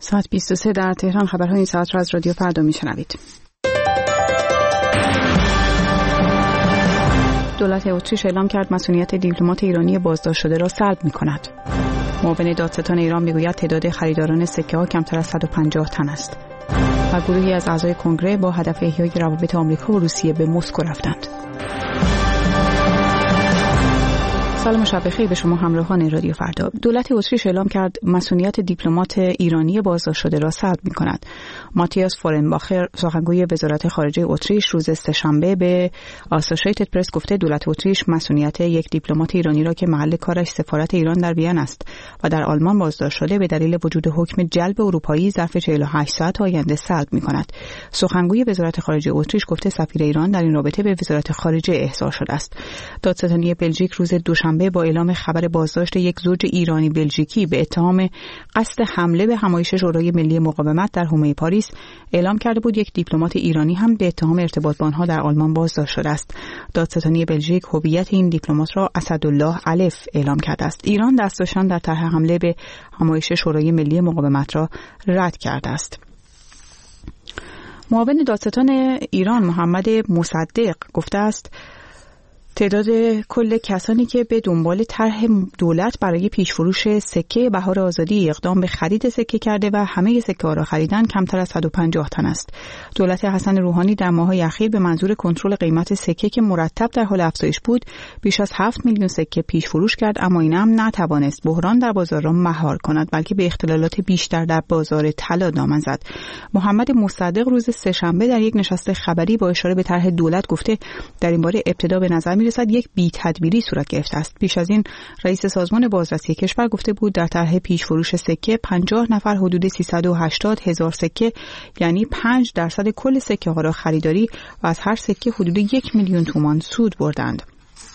ساعت 23 در تهران. خبرهای این ساعت را از رادیو فردا میشنوید. دولت اتریش اعلام کرد مسئولیت دیپلمات ایرانی بازداشت شده را سلب می‌کند. معاون دادستان ایران میگوید تعداد خریداران سکه‌ها کمتر از 150 تن است. و گروهی از اعضای کنگره با هدف احیای روابط آمریکا و روسیه به مسکو رفتند. سلام و شب بخیر به شما همراهان رادیو فردا. دولت اتریش اعلام کرد مسئولیت دیپلمات ایرانی بازداشت شده را سلب می‌کند. ماتیاس فورنباخر سخنگوی وزارت خارجه اتریش روز سه‌شنبه به آسوشیتد پرس گفته دولت اتریش مسئولیت یک دیپلمات ایرانی را که محل کارش سفارت ایران در وین است و در آلمان بازداشت شده به دلیل وجود حکم جلب اروپایی ظرف 48 ساعت آینده سلب می‌کند. سخنگوی وزارت خارجه اتریش گفته سفیر ایران در این رابطه به وزارت خارجه احضار شده است. دادستانی بلژیک روز دوشنبه با اعلام خبر بازداشت یک زوج ایرانی بلژیکی به اتهام قصد حمله به همایش شورای ملی مقاومت در حومه پاریس اعلام کرده بود یک دیپلمات ایرانی هم به اتهام ارتباط با آنها در آلمان بازداشت شده است. دادستانی بلژیک هویت این دیپلمات را اسدالله الف اعلام کرده است. ایران دستاشان در طرح حمله به همایش شورای ملی مقاومت را رد کرده است. معاون دادستان ایران محمد مصدق گفته است تعداد کل کسانی که به دنبال طرح دولت برای پیشفروش سکه بهار آزادی اقدام به خرید سکه کرده و همه سکه ها را خریدن کمتر از 150 تن است. دولت حسن روحانی در ماه‌های اخیر به منظور کنترل قیمت سکه که مرتب در حال افزایش بود بیش از 7 میلیون سکه پیشفروش کرد، اما این هم نتوانست بحران در بازار را مهار کند بلکه به اختلالات بیشتر در بازار طلا دامن زد. محمد مصدق روز سه‌شنبه در یک نشست خبری با اشاره به طرح دولت گفته در این باره ابتدا به نظر می‌رسد یک بی‌تدبیری صورت گرفته است. پیش از این رئیس سازمان بازرسی کشور گفته بود در طرح پیش فروش سکه 50 نفر حدود 380 هزار سکه یعنی 5% کل سکه ها را خریداری و از هر سکه حدود 1 میلیون تومان سود بردند.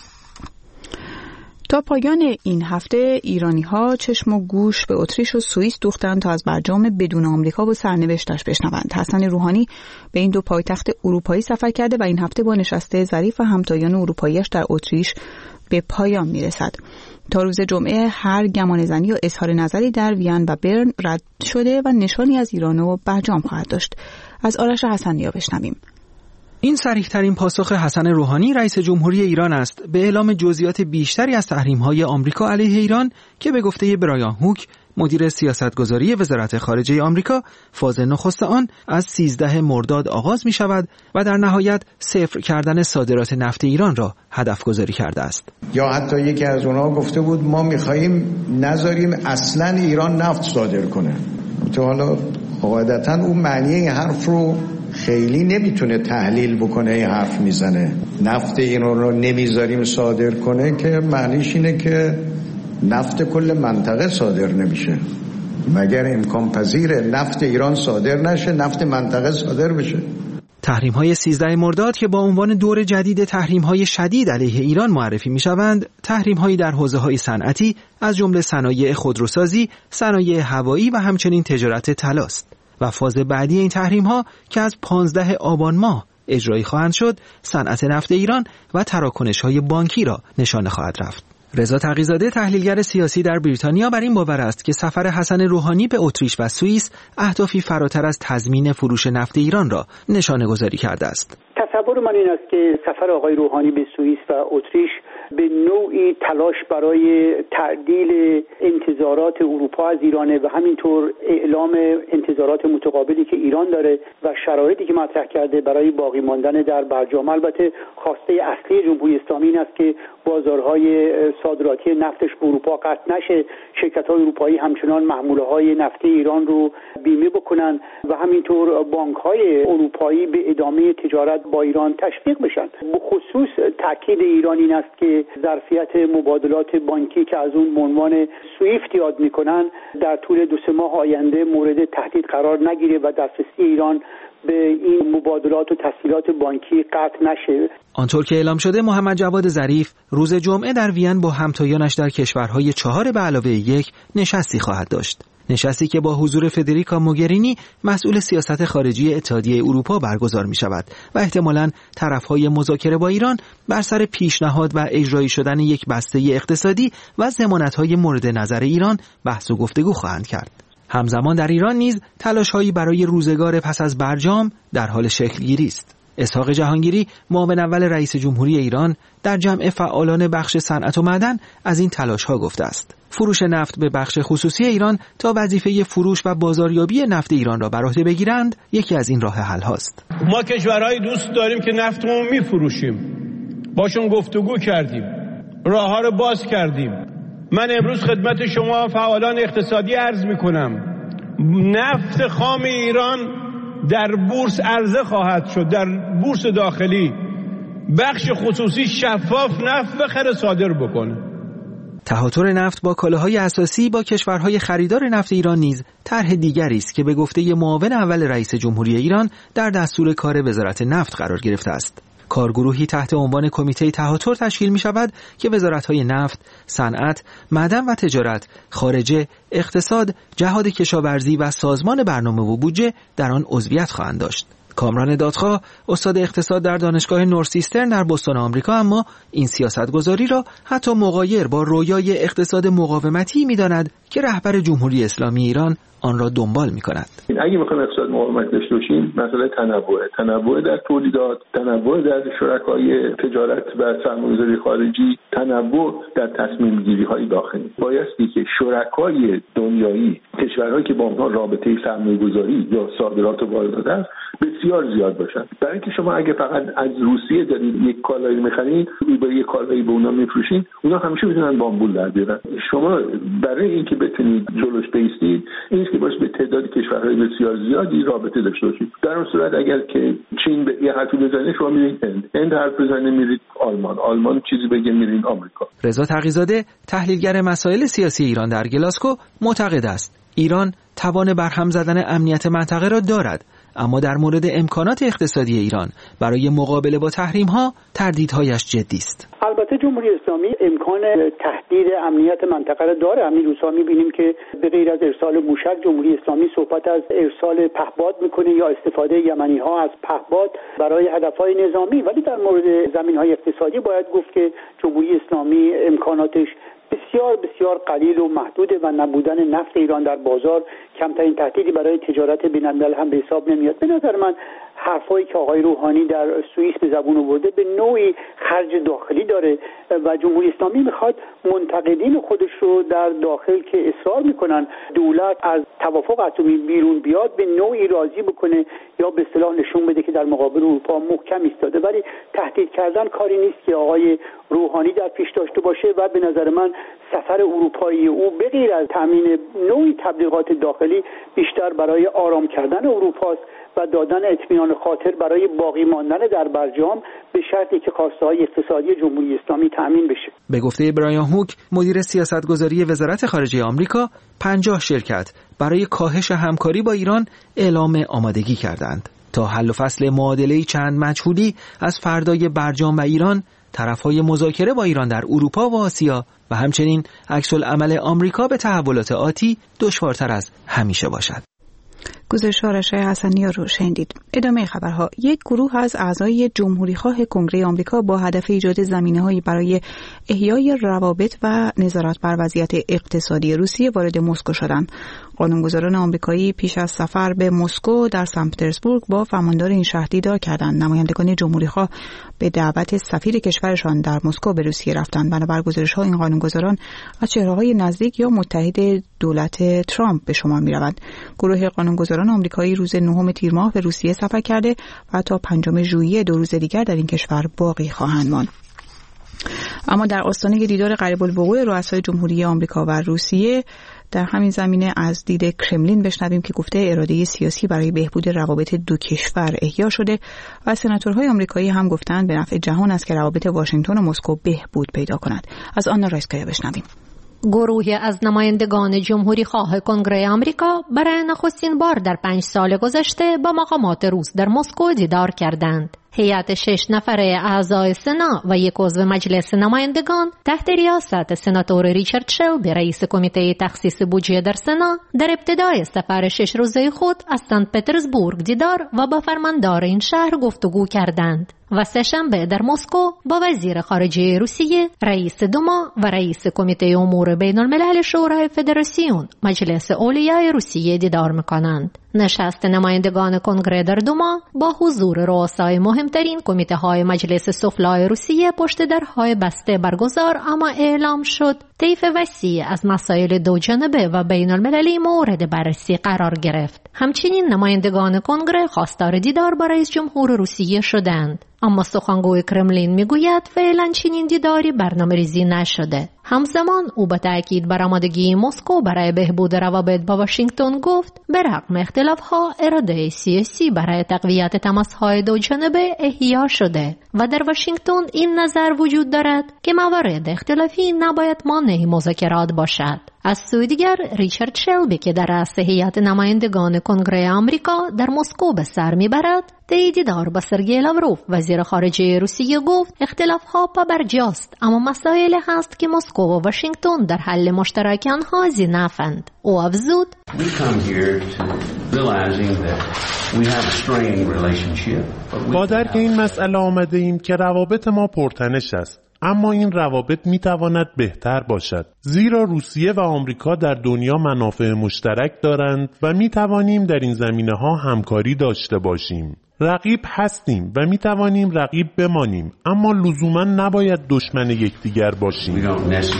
تا پایان این هفته ایرانی‌ها چشم و گوش به اتریش و سوئیس دوختند تا از برجام بدون آمریکا و سرنوشتش بشنوند. حسن روحانی به این دو پایتخت اروپایی سفر کرده و این هفته با نشست ظریف و همتایان اروپایی‌اش در اتریش به پایان میرسد. تا روز جمعه هر گمانه‌زنی و اظهار نظری در وین و برن رد شده و نشانی از ایران و برجام خواهد داشت. از آرش حسنی‌ها بشنویم. این صریح‌ترین پاسخ حسن روحانی رئیس جمهوری ایران است به اعلام جزئیات بیشتری از تحریم‌های آمریکا علیه ایران که به گفته برایان هوک مدیر سیاستگذاری وزارت خارجه آمریکا فاز نخست آن از 13 مرداد آغاز می شود و در نهایت صفر کردن صادرات نفت ایران را هدف گذاری کرده است. یا حتی یکی از اونها گفته بود ما می‌خواهیم نذاریم اصلاً ایران نفت صادر کنه. تو حالا قاعدتاً اون معنی این حرف رو خیلی نمیتونه تحلیل بکنه. این حرف میزنه نفت ایران رو نمیذاریم صادر کنه که معنیش اینه که نفت کل منطقه صادر نمیشه. مگر امکان پذیره نفت ایران صادر نشه نفت منطقه صادر بشه؟ تحریم‌های 13 مرداد که با عنوان دور جدید تحریم‌های شدید علیه ایران معرفی می‌شوند، تحریم‌هایی در حوزه‌های صنعتی از جمله صنایع خودروسازی، صنایع هوایی و همچنین تجارت طلا است. و فاز بعدی این تحریم‌ها که از 15 آبان ماه اجرایی خواهند شد، صنعت نفت ایران و تراکنش‌های بانکی را نشانه خواهد رفت. رضا تقی‌زاده تحلیلگر سیاسی در بریتانیا بر این باور است که سفر حسن روحانی به اتریش و سوئیس اهدافی فراتر از تضمین فروش نفت ایران را نشانه گذاری کرده است. تصور من این است که سفر آقای روحانی به سوئیس و اتریش به نوعی تلاش برای تعدیل انتظارات اروپا از ایرانه و همینطور اعلام انتظارات متقابلی که ایران داره و شرایطی که مطرح کرده برای باقی ماندن در برجام. البته خواسته اصلی جمهوری اسلامی این است که بازارهای صادراتی نفتش به اروپا قطع نشه، شرکت‌های اروپایی همچنان محموله‌های نفتی ایران رو بیمه بکنن و همینطور بانک‌های اروپایی به ادامه تجارت با ایران تشویق بشن. به خصوص تاکید ایران این است که ظرفیت مبادلات بانکی که از اون به عنوان سویفت یاد می‌کنن در طول 2-3 ماه آینده مورد تهدید قرار نگیره و دسترسی ایران به این مبادلات و تسهیلات بانکی قطع نشه. آنطور که اعلام شده محمد جواد ظریف روز جمعه در وین با همتایانش در کشورهای 4 به علاوه 1 نشستی خواهد داشت. نشستی که با حضور فدریکا موگرینی مسئول سیاست خارجی اتحادیه اروپا برگزار می شود و احتمالاً طرفهای مذاکره با ایران بر سر پیشنهاد و اجرایی شدن یک بسته اقتصادی و ضمانت‌های مورد نظر ایران بحث و گفتگو خواهند کرد. همزمان در ایران نیز تلاش‌هایی برای روزگار پس از برجام در حال شکل‌گیری است. اسحاق جهانگیری، معاون اول رئیس جمهوری ایران، در جمع فعالان بخش صنعت و معدن از این تلاش‌ها گفته است. فروش نفت به بخش خصوصی ایران تا وظیفه فروش و بازاریابی نفت ایران را بر عهده بگیرند یکی از این راه حل هاست. ما کشورهای دوست داریم که نفتمون می‌فروشیم. باشون گفتگو کردیم. راه‌ها رو باز کردیم. من امروز خدمت شما فعالان اقتصادی عرض می‌کنم. نفت خام ایران در بورس عرضه خواهد شد، در بورس داخلی. بخش خصوصی شفاف نفت بخره صادر بکنه. تهاتر نفت با کالاهای اساسی با کشورهای خریدار نفت ایران نیز طرح دیگری است که به گفته معاون اول رئیس جمهوری ایران در دستور کار وزارت نفت قرار گرفته است. کارگروهی تحت عنوان کمیته تهاتر تشکیل می شود که وزارت‌های نفت، صنعت، معدن و تجارت، خارجه، اقتصاد، جهاد کشاورزی و سازمان برنامه و بودجه در آن عضویت خواهند داشت. کامران دادخواه، استاد اقتصاد در دانشگاه نورسیسترن در بوستون آمریکا، اما این سیاستگذاری را حتی مغایر با رویای اقتصاد مقاومتی می‌داند که رهبر جمهوری اسلامی ایران آن را دنبال می‌کند. اگه می‌خوایم اقتصاد مقاومت داشته باشیم، مسئله تنوع در تولیدات، تنوع در شرکای تجارت و سرمایه‌گذاری خارجی، تنوع در تصمیم‌گیری‌های داخلی. بایستی که شرکای دنیایی، کشورهایی که با آنها رابطه سرمایه‌گذاری یا صادرات و واردات است، بسیار زیاد باشن. برای اینکه شما اگه فقط از روسیه دارید یک کالایی می‌خرید، با یک کالایی به اونا می‌فروشید، اونا همیشه می‌تونن بامبول در بیارن. شما برای اینکه بتونید جلوش بایستید، این است که باید به تعداد کشورهای بسیار زیادی رابطه داشته باشید. در اون صورت اگر که چین به یه حرفی بزنه، شما میرید هند حرف بزنه میرید آلمان چیزی بگه میرید آمریکا. رضا تقی‌زاده، تحلیلگر مسائل سیاسی ایران در گلاسکو، معتقد است ایران توان برهم زدن امنیت منطقه را دارد، اما در مورد امکانات اقتصادی ایران برای مقابله با تحریم‌ها تردیدهایش جدی است. البته جمهوری اسلامی امکان تهدید امنیت منطقه را داره. همین روزها می‌بینیم که به غیر از ارسال موشک، جمهوری اسلامی صحبت از ارسال پهپاد می‌کنه یا استفاده یمنی‌ها از پهپاد برای هدف‌های نظامی. ولی در مورد زمین‌های اقتصادی باید گفت که جمهوری اسلامی امکاناتش بسیار قلیل و محدوده و نبودن نفت ایران در بازار کمترین تهدیدی برای تجارت بین‌الملل هم به حساب نمیاد. به نظر من حرفایی که آقای روحانی در سوئیس به زبون آورده به نوعی خرج داخلی داره و جمهوری اسلامی میخواد منتقدین خودش رو در داخل که اصرار میکنن دولت از توافق اتمی بیرون بیاد به نوعی راضی بکنه یا به اصطلاح نشون بده که در مقابل اروپا محکم ایستاده. ولی تهدید کردن کاری نیست که آقای روحانی در پیش داشته باشه و به نظر من سفر اروپایی او به غیر از تامین نوعی تبلیغات داخلی بیشتر برای آرام کردن اروپاست و دادن اطمینان خاطر برای باقی ماندن در برجام به شرطی که خواسته‌های اقتصادی جمهوری اسلامی تأمین بشه. به گفته برایان هوک، مدیر سیاستگذاری وزارت خارجه آمریکا، 50 شرکت برای کاهش همکاری با ایران اعلام آمادگی کردند. تا حل و فصل معادله‌ای چند مجهولی از فردای برجام و ایران، طرف‌های مذاکره با ایران در اروپا و آسیا و همچنین عکس‌العمل آمریکا به تحولات آتی دشوارتر از همیشه باشد. گزارش رشای حسنی رو شنیدید. ادامه خبرها. یک گروه از اعضای جمهوریخواه کنگره آمریکا با هدف ایجاد زمینه‌هایی برای احیای روابط و نظارت بر وضعیت اقتصادی روسیه وارد مسکو شدند. قانونگذاران آمریکایی پیش از سفر به مسکو در سن پترزبورگ با فرماندار این شهر دیدار کردند. نمایندگان جمهوریخواه به دعوت سفیر کشورشان در مسکو به روسیه رفتند. بنابر گزارش‌ها این قانونگذاران از چهره‌های نزدیک یا متحد دولت ترامپ به شمار می‌روند. گروه قانونگذاران آمریکایی روز 9 تیر ماه به روسیه سفر کرده و تا 5 ژوئیه 2 روز دیگر در این کشور باقی خواهند ماند. اما در آستانه دیدار قریب الوقوع رؤسای جمهوری آمریکا و روسیه، در همین زمینه از دید کرملین بشنویم که گفته اراده سیاسی برای بهبود روابط دو کشور احیا شده و سناتورهای آمریکایی هم گفتند به نفع جهان است که روابط واشنگتن و مسکو بهبود پیدا کند. از آن رایسکایا بشنویم. گروهی از نمایندگان جمهوری خواه کنگره آمریکا برای نخستین بار در 5 سال گذشته با مقامات روس در مسکو دیدار کردند. هیئت 6 نفره اعضای سنا و یک عضو مجلس نمایندگان تحت ریاست سناتور ریچارد شلبی رئیس کمیته تخصیص بودجه در سنا در ابتدای سفر 6 روزه خود از سن پترزبورگ دیدار و با فرماندار این شهر گفتگو کردند. و سه‌شنبه در مسکو با وزیر خارجه روسیه، رئیس دوما و رئیس کمیته امور بین الملل شورای فدراسیون مجلس اولیای روسیه دیدار می‌کنند. نشست نمایندگان کنگره در دوما با حضور رؤسای مهمترین کمیته های مجلس سفلای روسیه پشت درهای بسته برگزار، اما اعلام شد طیف وسیع از مسائل دوجانبه و بین المللی مورد بررسی قرار گرفت. همچنین نمایندگان کنگره خواستار دیدار با رئیس جمهور روسیه شدند، اما سخنگوی کرملین میگوید فعلا چنین دیداری برنامه‌ریزی نشده. همزمان او با تأکید بر آمادگی مسکو برای بهبود روابط با واشنگتن گفت به رغم اختلاف‌ها اراده سیاسی برای تقویت تماس‌های دوجانبه احیا شده و در واشنگتن این نظر وجود دارد که موارد اختلافی نباید مانع مذاکرات باشد. از سوی دیگر ریچارد شلبی که در رأس هیئت نمایندگان کنگره آمریکا در مسکو به سر میبرد، طی دیدار با سرگئی لاوروف وزیر خارجه روسیه گفت اختلاف‌ها پابرجاست، اما مسائل هست که مسکو و واشنگتن در حل مشترک آنها ذی‌نفعند. او افزود با درک این مسئله آمده ایم که روابط ما پرتنش است، اما این روابط میتواند بهتر باشد، زیرا روسیه و آمریکا در دنیا منافع مشترک دارند و میتوانیم در این زمینه‌ها همکاری داشته باشیم. رقیب هستیم و میتوانیم رقیب بمانیم، اما لزوما نباید دشمن یکدیگر باشیم.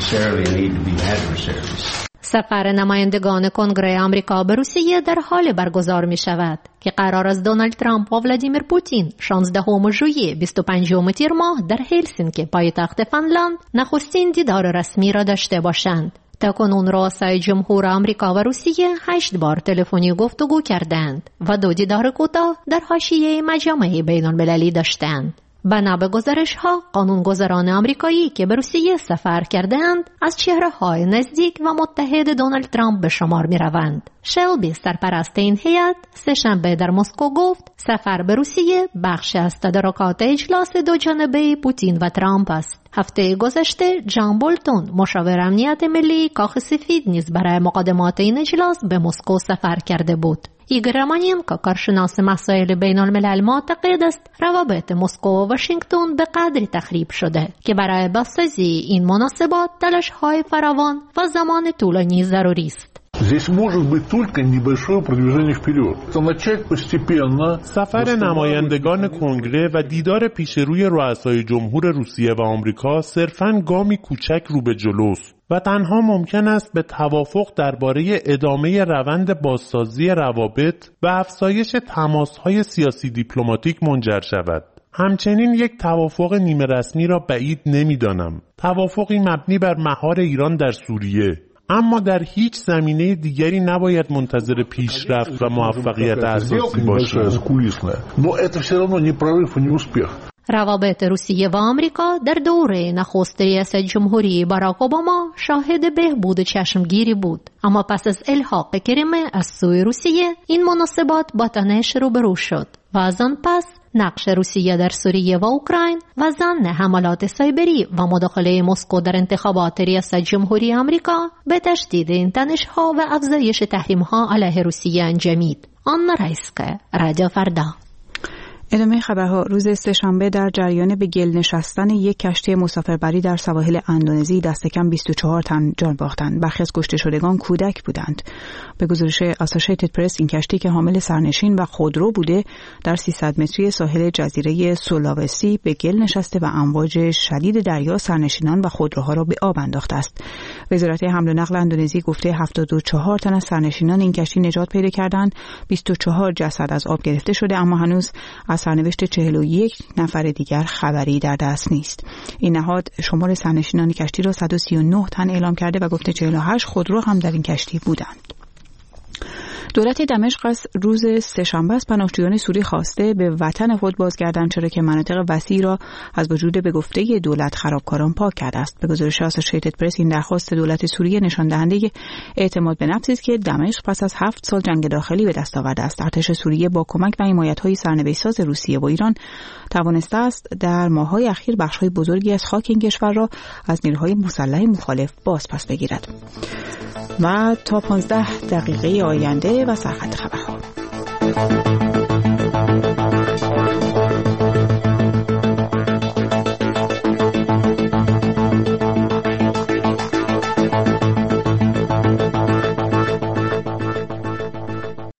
سفر نمایندگان کنگره آمریکا به روسیه در حال برگزار می شود که قرار است دونالد ترامپ و ولادیمیر پوتین 16 ژوئیه 25 تیر ماه در هلسینکی پایتخت فنلاند نخستین دیدار رسمی را داشته باشند. تاکنون رؤسای جمهور آمریکا و روسیه 8 بار تلفنی گفتگو کردند و 2 دیدار کوتاه در حاشیه مجامع بین المللی داشتند. بنا به گزارش‌ها قانونگذاران آمریکایی که به روسیه سفر کردند از چهره‌های نزدیک و متحد دونالد ترامپ به شمار می‌روند. شلبی سرپرست این هیئت سه‌شنبه در مسکو گفت سفر به روسیه بخش از تدارکات اجلاس دوجانبه پوتین و ترامپ است. هفته گذشته جان بولتون مشاور امنیت ملی کاخ سفید نیز برای مقدمات این اجلاس به مسکو سفر کرده بود. ایگور رامانینکو کارشناس مسائل بین الملل معتقد است روابط مسکو و واشنگتن به قدری تخریب شده که برای بازسازی این مناسبات تلاش‌های فراوان و زمان طولانی ضروری است. Здесь может быть только небольшое продвижение вперед. Начать постепенно. سفر نمایندگان کنگره و دیدار پیشروی رؤسای جمهور روسیه و آمریکا صرفاً گامی کوچک رو به جلوست و تنها ممکن است به توافق درباره ادامه روند بازسازی روابط و افزایش تماس‌های سیاسی دیپلماتیک منجر شود. همچنین یک توافق نیمه رسمی را بعید نمی‌دانم. توافقی مبنی بر مهار ایران در سوریه، اما در هیچ زمینه دیگری نباید منتظر پیشرفت و موفقیت اساسی باشیم. روابط روسیه و آمریکا در دوره نخست ریاست جمهوری باراک اوباما شاهد بهبود چشمگیری بود، اما پس از الحاق کریمه از سوی روسیه این مناسبات با تنش روبرو شد و از آن پس نقش روسیه در سوریه و اوکراین و ظن حملات سایبری و مداخله مسکو در انتخابات ریاست جمهوری آمریکا به تشدید این تنش‌ها و افزایش تحریم‌ها علیه روسیه انجامید. آنا رایسکه، رادیو فردا. ادامه خبرها. روز سه‌شنبه در جریان به گل نشستن یک کشتی مسافربری در سواحل اندونزی دست کم 24 تن جان باختند. برخی از کشته شدگان کودک بودند. به گزارش اسوسییتد پرس این کشتی که حامل سرنشین و خودرو بوده در 300 متری ساحل جزیره سولاوسی به گل نشسته و امواج شدید دریا سرنشینان و خودروها را به آب انداخته است. وزارت حمل و نقل اندونزی گفته 74 تن از سرنشینان این کشتی نجات پیدا کردند. 24 جسد از آب گرفته شده، اما هنوز از سرنوشت 41 نفر دیگر خبری در دست نیست. این نهاد شمار سرنشینان کشتی را 139 تن اعلام کرده و گفته 48 خودرو هم در این کشتی بودند. دولت دمشق از روز سه‌شنبه از پناهجویان سوری خواسته به وطن خود بازگردند، چرا که مناطق وسیعی را از وجود به گفته دولت خرابکاران پاک کرده است. به گزارش اسوسییتد پرس این درخواست دولت سوریه نشان دهنده اعتماد به نفسی است که دمشق پس از 7 سال جنگ داخلی به دست آورده است. ارتش سوریه با کمک و حمایت‌های سرنوشت‌ساز روسیه و ایران توانسته است در ماه‌های اخیر بخش‌های بزرگی از خاک این کشور را از نیروهای مسلح مخالف بازپس بگیرد. و تا 15 دقیقه آینده و سرخط خبرها.